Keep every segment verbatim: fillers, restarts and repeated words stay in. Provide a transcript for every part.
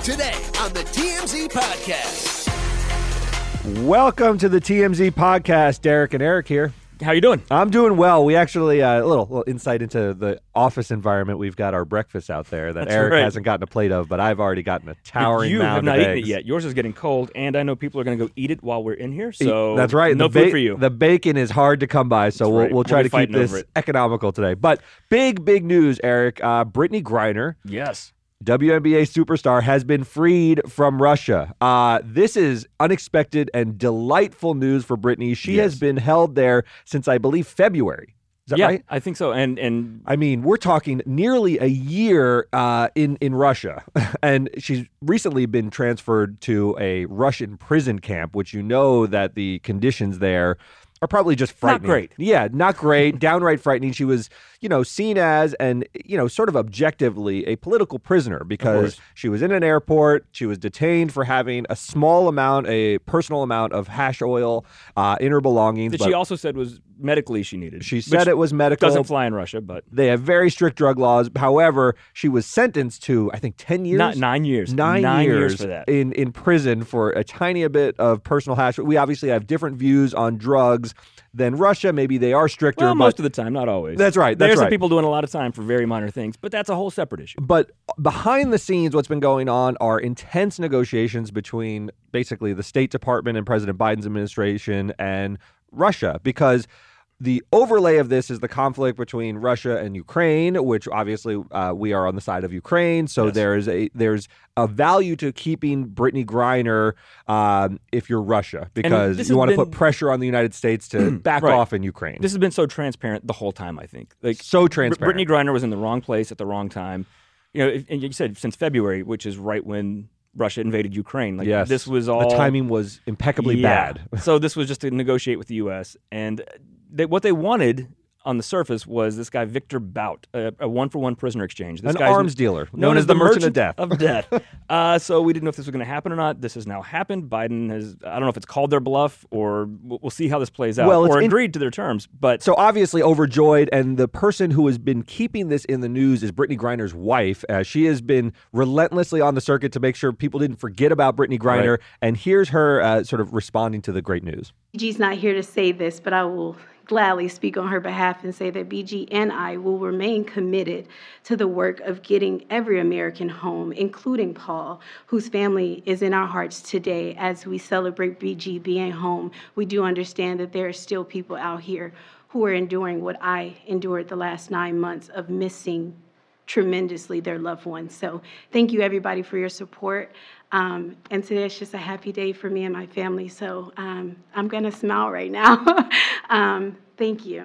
Today on the T M Z Podcast. Welcome to the T M Z Podcast. Derek and Eric here. How you doing? I'm doing well. We actually, uh, a little, little insight into the office environment. We've got our breakfast out there that That's Eric right. hasn't gotten a plate of, but I've already gotten a towering you mound have not of eaten eggs. it yet. Yours is getting cold, and I know people are going to go eat it while we're in here, so That's right. no the food ba- for you. The bacon is hard to come by, so That's we'll, right. we'll We'll try be to keep fighting over this it. economical today. But big, big news, Eric. Uh, Brittany Griner, yes. W N B A superstar, has been freed from Russia. Uh, this is unexpected and delightful news for Brittany. She Yes. has been held there since, I believe, February. Is that yeah, right? I think so. And and I mean, we're talking nearly a year uh, in, in Russia. And she's recently been transferred to a Russian prison camp, which you know that the conditions there are probably just frightening. Not great. Yeah, not great. Downright frightening. She was, you know, seen as and, you know, sort of objectively a political prisoner because she was in an airport. She was detained for having a small amount, a personal amount of hash oil uh, in her belongings. that but she also said was medically she needed. she said which it was medical. doesn't fly in Russia, but They have very strict drug laws. However, she was sentenced to, I think, ten years? not nine years. Nine, years for that. In, in prison for a tiny bit of personal hash. We obviously have different views on drugs than Russia. Maybe they are stricter. Well, but most of the time, not always. That's right, that's There's some right. people doing a lot of time for very minor things, but that's a whole separate issue. But behind the scenes, what's been going on are intense negotiations between basically the State Department and President Biden's administration and Russia, because the overlay of this is the conflict between Russia and Ukraine, which obviously uh, we are on the side of Ukraine. So Yes. there's a there's a value to keeping Brittany Griner um, if you're Russia, because this you has want to been- put pressure on the United States to back Right. off in Ukraine. This has been so transparent the whole time, I think. Like so Br- transparent. Brittany Griner was in the wrong place at the wrong time. You know, if- and you said since February, which is right when Russia invaded Ukraine. Like yes, this was all the timing was impeccably Yeah. bad. So this was just to negotiate with the U S and they, what they wanted on the surface was this guy Victor Bout, a, a one-for-one prisoner exchange. This An guy's arms dealer, known as the merchant of death. Of death. uh, so we didn't know if this was going to happen or not. This has now happened. Biden has, I don't know if it's called their bluff or we'll, we'll see how this plays out, Well, it's or in- agreed to their terms. But So obviously overjoyed, and the person who has been keeping this in the news is Brittany Griner's wife. Uh, she has been relentlessly on the circuit to make sure people didn't forget about Brittany Griner, Right. and here's her uh, sort of responding to the great news. B G's not here to say this, but I will gladly speak on her behalf and say that B G and I will remain committed to the work of getting every American home, including Paul, whose family is in our hearts today as we celebrate B G being home. We do understand that there are still people out here who are enduring what I endured the last nine months of missing tremendously their loved ones. So thank you, everybody, for your support. Um, and today it's just a happy day for me and my family. So um, I'm going to smile right now. um, thank you.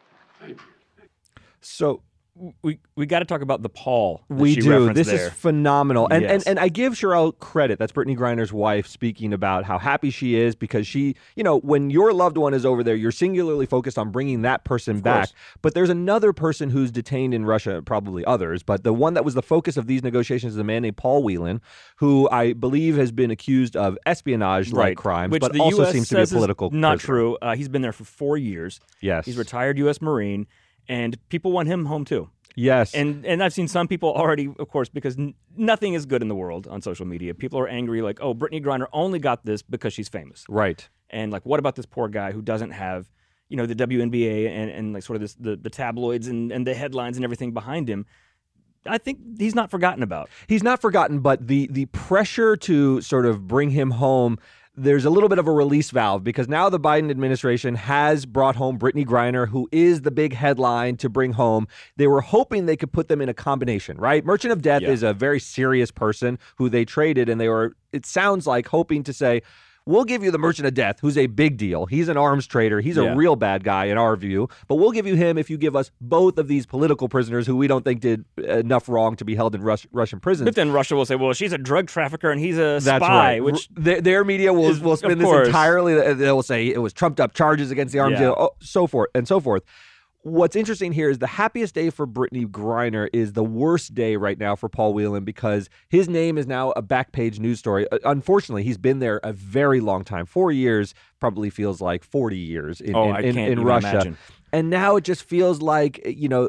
So we we got to talk about the Paul. that we she do. referenced This there. is phenomenal. And, Yes. and and I give Sherelle credit. That's Brittany Griner's wife speaking about how happy she is because she, you know, when your loved one is over there, you're singularly focused on bringing that person back. course. But there's another person who's detained in Russia, probably others, but the one that was the focus of these negotiations is a man named Paul Whelan, who I believe has been accused of espionage-like right. crimes, Which but the also U S seems to be a says is political not prisoner. true. Uh, he's been there for four years. Yes. He's a retired U S Marine, and people want him home too. Yes. And and I've seen some people already, of course, because n- nothing is good in the world on social media. People are angry, like, oh, Brittany Griner only got this because she's famous. right. And like, what about this poor guy who doesn't have, you know, the W N B A and, and like sort of this, the, the tabloids and, and the headlines and everything behind him? I think he's not forgotten about. He's not forgotten, but the the pressure to sort of bring him home, there's a little bit of a release valve because now the Biden administration has brought home Brittany Griner, who is the big headline to bring home. They were hoping they could put them in a combination, right? Merchant of Death Yeah. is a very serious person who they traded, and they were, it sounds like, hoping to say, we'll give you the Merchant of Death, who's a big deal. He's an arms trader. He's a Yeah. real bad guy in our view. But we'll give you him if you give us both of these political prisoners who we don't think did enough wrong to be held in Rus- Russian prisons. But then Russia will say, well, she's a drug trafficker and he's a That's spy, right. which R- their, their media will, is- will spin of this course. entirely. They will say it was trumped up charges against the arms Yeah. deal, oh, so forth and so forth. What's interesting here is the happiest day for Brittany Griner is the worst day right now for Paul Whelan because his name is now a back page news story. Uh, unfortunately, he's been there a very long time. Four years probably feels like forty years in, Oh, in, I in, can't in even Russia. imagine. And now it just feels like, you know,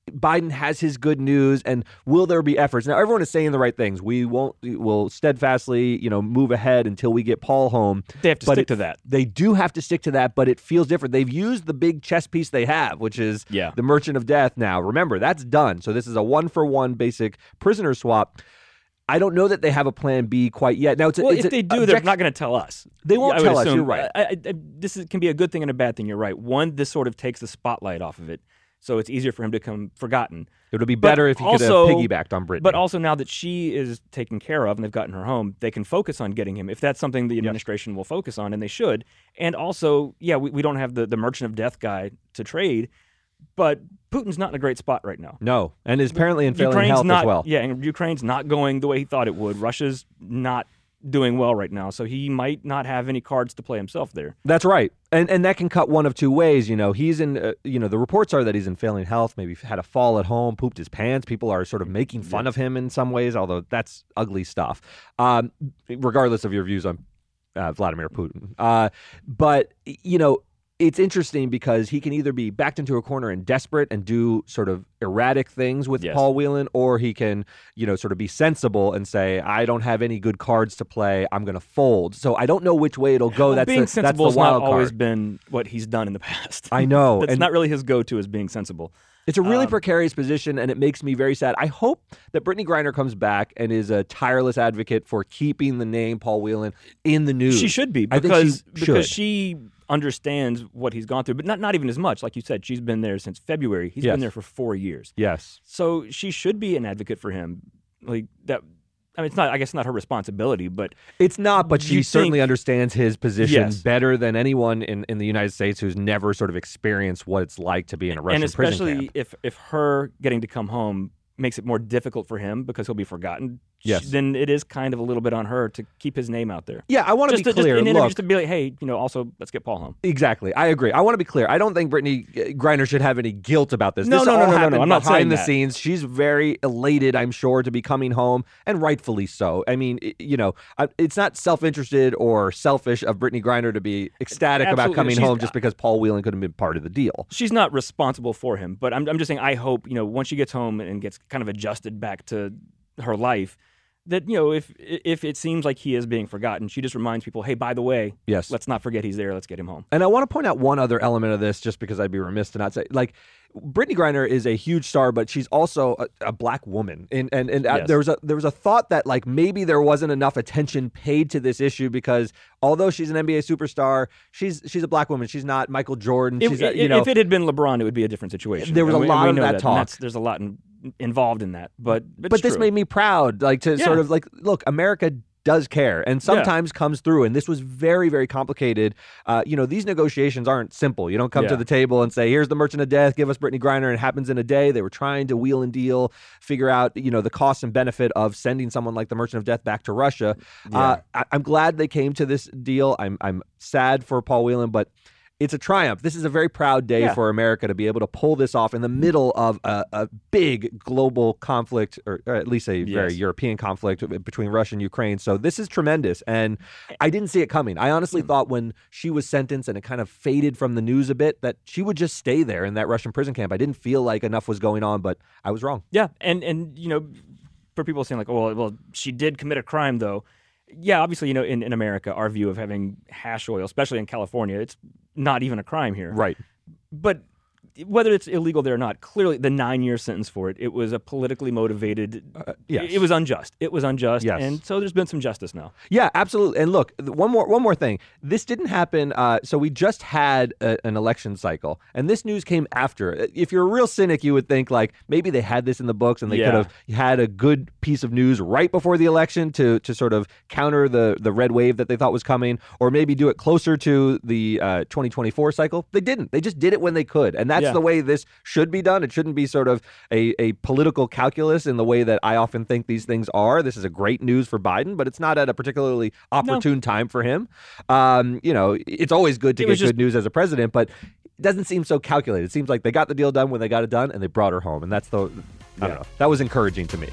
Biden has his good news, and will there be efforts? Now, everyone is saying the right things. We won't, will steadfastly, you know, move ahead until we get Paul home. They have to but stick it, to that. They do have to stick to that, but it feels different. They've used the big chess piece they have, which is Yeah. the Merchant of Death now. Remember, that's done. So this is a one-for-one basic prisoner swap. I don't know that they have a plan B quite yet. Now, it's a, well, it's if a they do, object- they're not going to tell us. They won't I would tell us. assume. You're right. I, I, I, this is, can be a good thing and a bad thing. You're right. One, this sort of takes the spotlight off of it, so it's easier for him to become forgotten. It would be But better if he also- could have piggybacked on Brittany. But also now that she is taken care of and they've gotten her home, they can focus on getting him if that's something the administration will focus on, and they should. And also, yeah, we, we don't have the, the Merchant of Death guy to trade, but Putin's not in a great spot right now. No, and is apparently in failing Ukraine's health not, as well. Yeah, and Ukraine's not going the way he thought it would. Russia's not doing well right now, so he might not have any cards to play himself there. That's right, and and that can cut one of two ways. You know, he's in. Uh, you know, the reports are that he's in failing health. Maybe had a fall at home, pooped his pants. People are sort of making fun of him in some ways, although that's ugly stuff. Um, regardless of your views on uh, Vladimir Putin, uh, but you know. It's interesting because he can either be backed into a corner and desperate and do sort of erratic things with Yes. Paul Whelan, or he can, you know, sort of be sensible and say, I don't have any good cards to play. I'm going to fold. So I don't know which way it'll go. Well, that's being the, sensible that's has the wild not always card. been what he's done in the past. I know. That's and not really his go-to, is being sensible. It's a really um, precarious position, and it makes me very sad. I hope that Brittany Griner comes back and is a tireless advocate for keeping the name Paul Whelan in the news. She should be, I think because she because should. she understands what he's gone through, but not, not even as much. Like you said, she's been there since February. He's Yes. been there for four years. Yes. So she should be an advocate for him. Like that. I mean, it's not. I guess not her responsibility, but It's not, but she You certainly think- understands his position Yes. better than anyone in, in the United States who's never sort of experienced what it's like to be in a Russian and prison especially camp. if if her getting to come home makes it more difficult for him because he'll be forgotten. Yes. sh- Then it is kind of a little bit on her to keep his name out there. Yeah, I want to Just be to, just clear. in interviews Look, to be like, hey, you know, also let's get Paul home. exactly. I agree. I want to be clear. I don't think Brittany Griner should have any guilt about this. No, this no, no, all no, no, no. happened I'm not behind saying the that. scenes. She's very elated, I'm sure, to be coming home, and rightfully so. I mean, i- you know, I- it's not self-interested or selfish of Brittany Griner to be ecstatic about Absolutely. coming She's- home just because Paul Whelan could have been part of the deal. She's not responsible for him, but I'm I'm just saying I hope, you know, once she gets home and gets kind of adjusted back to her life, that, you know, if if it seems like he is being forgotten, she just reminds people, hey, by the way, Yes. let's not forget he's there. Let's get him home. And I want to point out one other element of this, just because I'd be remiss to not say, like, Brittany Griner is a huge star, but she's also a, a black woman, and and and uh, Yes. there was a there was a thought that like maybe there wasn't enough attention paid to this issue because although she's an N B A superstar, she's she's a black woman. She's not Michael Jordan. If, She's a, if- you know, if it had been LeBron, it would be a different situation. There was And a we- lot we of know that and talk. that's- There's a lot in, involved in that, but but, but it's this true. made me proud, like to Yeah. sort of like look, America does care and sometimes comes through, and this was very very complicated. Uh, you know, these negotiations aren't simple. You don't come to Yeah. the table and say, here's the Merchant of Death, give us Brittany Griner, and it happens in a day. They were trying to wheel and deal, figure out, you know, the cost and benefit of sending someone like the Merchant of Death back to Russia. Uh, I, I'm glad they came to this deal. I'm I'm sad for Paul Whelan, but it's a triumph. This is a very proud day Yeah. for America to be able to pull this off in the middle of a, a big global conflict, or, or at least a very Yes. European conflict between Russia and Ukraine. So this is tremendous. And I didn't see it coming. I honestly Hmm. thought when she was sentenced and it kind of faded from the news a bit that she would just stay there in that Russian prison camp. I didn't feel like enough was going on, but I was wrong. Yeah, and and you know, for people saying like, oh, well, well, she did commit a crime, though. Yeah, obviously, you know, in, in America, our view of having hash oil, especially in California, it's not even a crime here. Right. But whether it's illegal there or not, clearly the nine-year sentence for it, it was a politically motivated. Uh, yes. It was unjust. It was unjust. Yes. And so there's been some justice now. Yeah, absolutely. And look, th- one more one more thing. This didn't happen. Uh, so we just had a, an election cycle, and this news came after. If you're a real cynic, you would think like maybe they had this in the books and they Yeah. could have had a good piece of news right before the election to to sort of counter the the red wave that they thought was coming, or maybe do it closer to the uh, twenty twenty-four cycle. They didn't. They just did it when they could, and that's Yeah. the way this should be done. It shouldn't be sort of a, a political calculus in the way that I often think these things are. This is a great news for Biden, but it's not at a particularly opportune time for him. Um, you know, it's always good to It get was just- good news as a president, but it doesn't seem so calculated. It seems like they got the deal done when they got it done, and they brought her home, and that's the I Yeah. don't know. That was encouraging to me.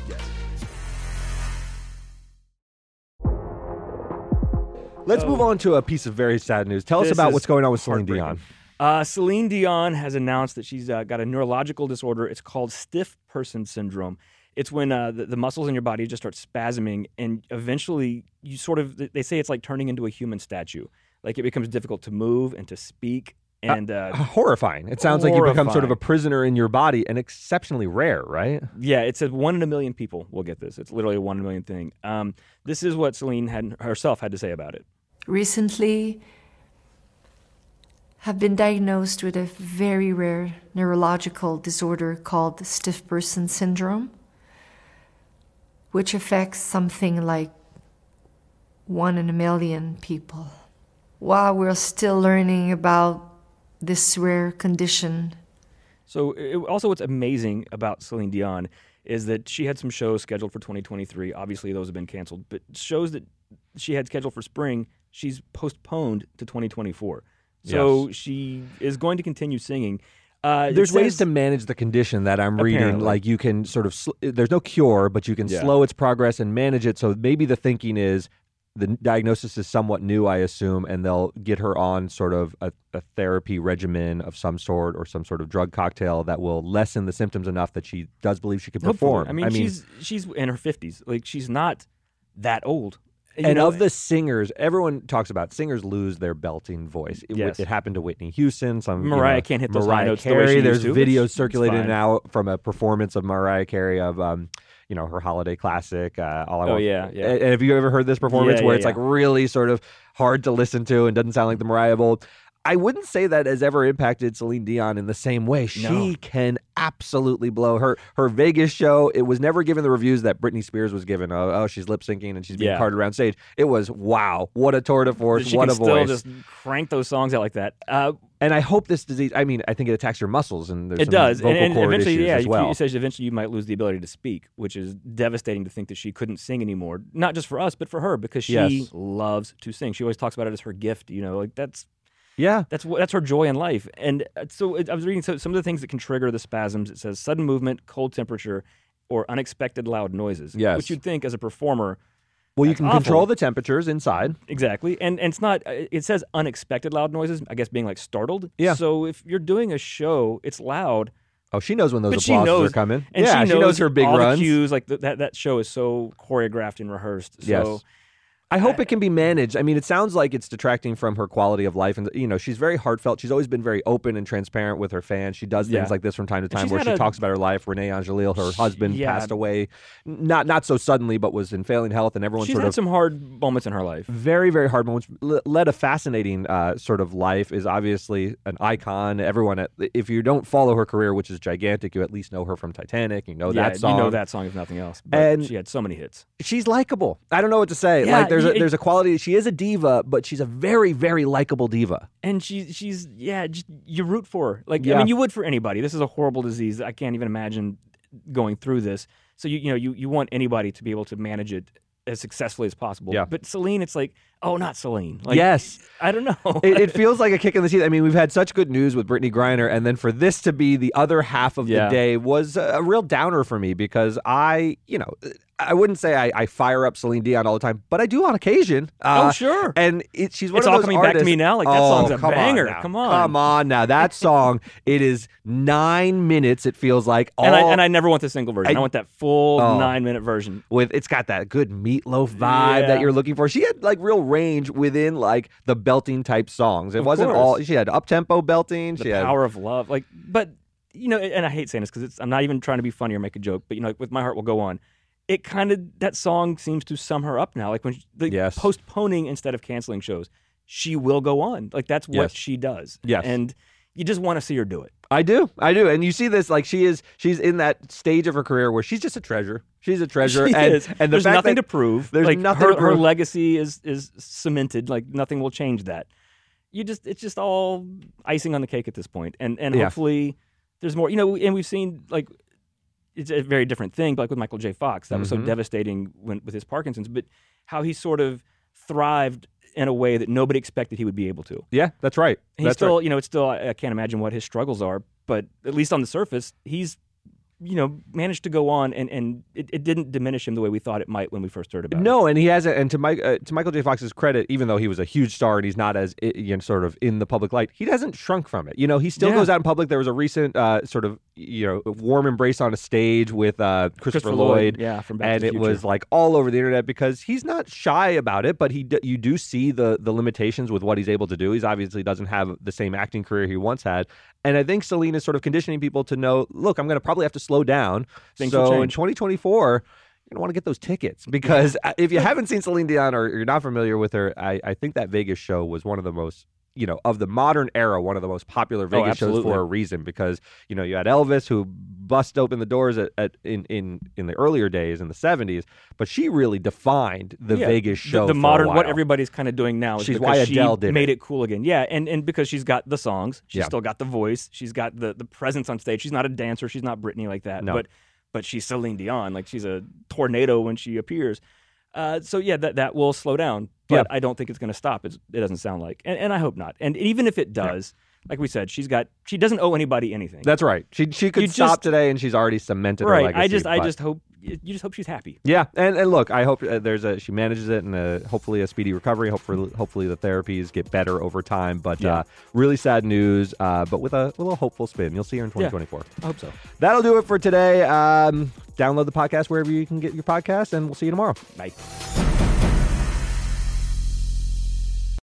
Let's Oh. move on to a piece of very sad news. Tell us This about is what's going on with Celine heartbreaking. Dion. Uh, Celine Dion has announced that she's uh, got a neurological disorder. It's called stiff person syndrome. It's when uh, the, the muscles in your body just start spasming, and eventually you sort of, they say it's like turning into a human statue. Like it becomes difficult to move and to speak. And uh, uh, horrifying. It sounds like you become sort of a horrifying. prisoner in your body, and exceptionally rare, right? Yeah, it says one in a million people will get this. It's literally a one in a million thing. Um, this is what Celine had herself had to say about it. Recently, have been diagnosed with a very rare neurological disorder called stiff person syndrome, which affects something like one in a million people. While we're still learning about this rare condition. So it, also what's amazing about Celine Dion is that she had some shows scheduled for twenty twenty-three. Obviously, those have been canceled. But shows that she had scheduled for spring, she's postponed to twenty twenty-four. So Yes. she is going to continue singing. Uh, it There's ways says- to manage the condition that I'm reading. Apparently. Like you can sort of, sl- there's no cure, but you can Yeah. slow its progress and manage it. So maybe the thinking is the diagnosis is somewhat new, I assume, and they'll get her on sort of a, a therapy regimen of some sort or some sort of drug cocktail that will lessen the symptoms enough that she does believe she can Hopefully. perform. I mean, she's she's in her fifties. Like she's not that old. You and know? of the singers, everyone talks about singers lose their belting voice. It, Yes. it happened to Whitney Houston. Some you Mariah know, can't hit those high Mariah notes the way Carey. she There's used to, videos which is circulating fine. now from a performance of Mariah Carey of um, you know, her holiday classic. Uh, All I Oh, Want. yeah, yeah. And have you ever heard this performance Yeah, where yeah, it's yeah. like really sort of hard to listen to and doesn't sound like the Mariah of old? I wouldn't say that has ever impacted Celine Dion in the same way. She No. can absolutely blow. Her her Vegas show, it was never given the reviews that Britney Spears was given. Oh, oh she's lip syncing and she's being Yeah. carted around stage. It was, wow, what a tour de force, she what can a still voice. just crank those songs out like that. Uh, And I hope this disease, I mean, I think it attacks your muscles and there's it some does, vocal and, and cord eventually, issues yeah, as you- well. it says eventually you might lose the ability to speak, which is devastating to think that she couldn't sing anymore. Not just for us, but for her, because she Yes. loves to sing. She always talks about it as her gift. You know, like that's Yeah. that's what that's her joy in life. And uh, so it, I was reading so, some of the things that can trigger the spasms. It says sudden movement, cold temperature, or unexpected loud noises. Yes. Which you'd think as a performer. Well, you That's can awful. control the temperatures inside. Exactly, and and it's not. It says unexpected loud noises. I guess being like startled. Yeah. So if you're doing a show, it's loud. Oh, she knows when those But she applauses knows, are coming. and yeah, she knows, her big all runs. the cues. Like th- that, that show is so choreographed and rehearsed. So Yes. I hope it can be managed. I mean, it sounds like it's detracting from her quality of life. And, you know, she's very heartfelt. She's always been very open and transparent with her fans. She does things Yeah. like this from time to time she's where had she a- talks about her life. Renee Angelil, her husband, yeah. passed away. Not not so suddenly, but was in failing health. And everyone she's sort had of some hard moments in her life. very, very hard moments. Le- led a fascinating uh, sort of life, is obviously an icon. Everyone, at, if you don't follow her career, which is gigantic, you at least know her from Titanic. You know yeah, that song. you know that song if nothing else. But And- she had so many hits. She's likable. I don't know what to say. Yeah, like there's a, y- there's a quality. She is a diva, but she's a very, very likable diva. And she, she's, yeah, just, you root for her. Like, Yeah. I mean, you would for anybody. This is a horrible disease. I can't even imagine going through this. So, you, you know, you, you want anybody to be able to manage it as successfully as possible. Yeah. But Celine, it's like, oh, not Celine. Like, Yes. I don't know. it, it feels like a kick in the teeth. I mean, we've had such good news with Brittany Griner, and then for this to be the other half of Yeah. the day was a, a real downer for me because I, you know, I wouldn't say I, I fire up Celine Dion all the time, but I do on occasion. Uh, Oh, sure. And it, she's one It's of all those coming back to artists- me now. Like, that Oh, song's a come on banger. now. Come on. Come on now. That song, it is nine minutes, it feels like. All, and I and I never want the single version. I, I- want that full Oh. nine minute version. with it's got that good meatloaf vibe Yeah. that you're looking for. She had like real range within like the belting type songs. It Of wasn't course. all she had up tempo belting. The She had power of love. Like, but you know, and I hate saying this because I'm not even trying to be funny or make a joke. But you know, like with My Heart Will Go On, it kind of that song seems to sum her up now. Like when she, the Yes. postponing instead of canceling shows, she will go on. Like that's what Yes. she does. Yes. and you just want to see her do it. I do, I do, and you see this like she is. She's in that stage of her career where she's just a treasure. She's a treasure, She and is. and the there's fact nothing that to prove. there's like nothing her, to her prove. legacy is is cemented. Like nothing will change that. You just it's just all icing on the cake at this point. And and Yeah. hopefully there's more. You know, and we've seen like it's a very different thing. Like with Michael J. Fox, that was so Mhm. devastating when with his Parkinson's. But how he sort of thrived in a way that nobody expected he would be able to. yeah, that's right. He's That's still, right. you know, it's still I I can't imagine what his struggles are, but at least on the surface, he's you know, managed to go on, and, and it, it didn't diminish him the way we thought it might when we first heard about it. No, and he hasn't. And to Mike, uh, to Michael J. Fox's credit, even though he was a huge star and he's not as you know, sort of in the public light, he hasn't shrunk from it. You know, he still Yeah. goes out in public. There was a recent uh, sort of you know warm embrace on a stage with uh, Christopher, Christopher Lloyd, Lloyd, yeah, from Back to and the it Future. was like all over the internet because he's not shy about it, but he d- you do see the the limitations with what he's able to do. He's obviously doesn't have the same acting career he once had, and I think Celine is sort of conditioning people to know, look, I'm going to probably have to slow down. Things so will change. in twenty twenty-four, you're going to want to get those tickets because if you haven't seen Celine Dion or you're not familiar with her, I, I think that Vegas show was one of the most, you know, of the modern era, one of the most popular Vegas shows absolutely. for a reason because, you know, you had Elvis who bust open the doors at, at in, in, in the earlier days in the seventies, but she really defined the Yeah, Vegas show The, the for modern, a while. what everybody's kind of doing now is She's because why she Adele did made it. it cool again. Yeah, and, and because she's got the songs, she's Yeah. still got the voice, she's got the, the presence on stage. She's not a dancer, she's not Britney like that, No. but but she's Celine Dion, like she's a tornado when she appears. Uh, so yeah, that that will slow down, but Yeah. I don't think it's going to stop. It's, it doesn't sound like, and, and I hope not. And even if it does, like we said, she's got she doesn't owe anybody anything. That's right. She she could You stop just- today and she's already cemented her right. legacy. I just I but- just hope you just hope she's happy. Yeah, and, and look, I hope uh, there's a she manages it and uh hopefully a speedy recovery. Hopefully, hopefully the therapies get better over time. But Yeah. uh, really sad news, uh, but with a, with a little hopeful spin. You'll see her in twenty twenty-four. I hope so. That'll do it for today. Um, download the podcast wherever you can get your podcast, and we'll see you tomorrow. Bye.